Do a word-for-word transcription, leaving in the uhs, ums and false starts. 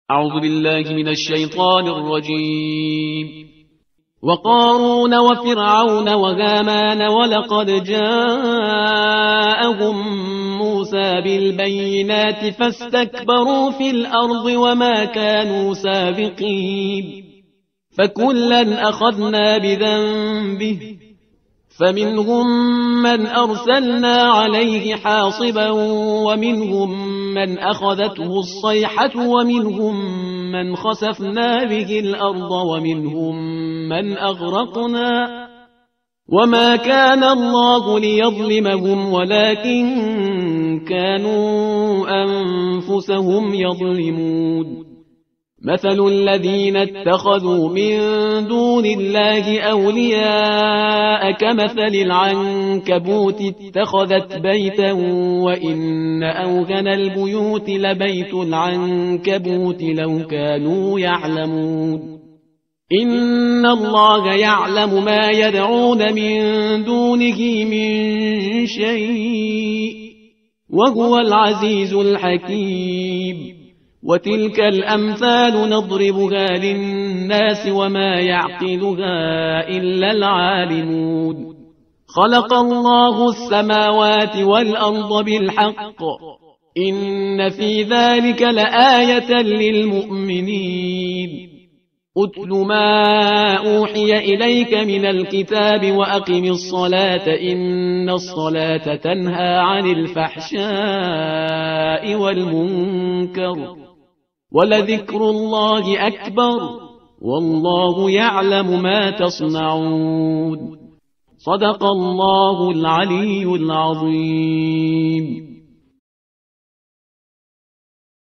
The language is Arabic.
أعوذ بالله من الشيطان الرجيم. وقارون وفرعون وهامان ولقد جاءهم موسى بالبينات فاستكبروا في الأرض وما كانوا سابقين فكلا أخذنا بذنبه فمنهم من أرسلنا عليه حاصبا ومنهم من أخذته الصيحة ومنهم من خسفنا به الأرض ومنهم من أغرقنا وما كان الله ليظلمهم ولكن كانوا أنفسهم يظلمون. مثل الذين اتخذوا من دون الله أولياء كمثل العنكبوت اتخذت بيتا وإن أوهن البيوت لبيت العنكبوت لو كانوا يعلمون. إن الله يعلم ما يدعون من دونه من شيء وهو العزيز الحكيم. وتلك الأمثال نضربها للناس وما يعقلها إلا العالمون. خلق الله السماوات والأرض بالحق إن في ذلك لآية للمؤمنين. أتل ما أوحي إليك من الكتاب وأقم الصلاة إن الصلاة تنهى عن الفحشاء والمنكر ولذكر الله أكبر والله يعلم ما تصنعون. صدق الله العلي العظيم.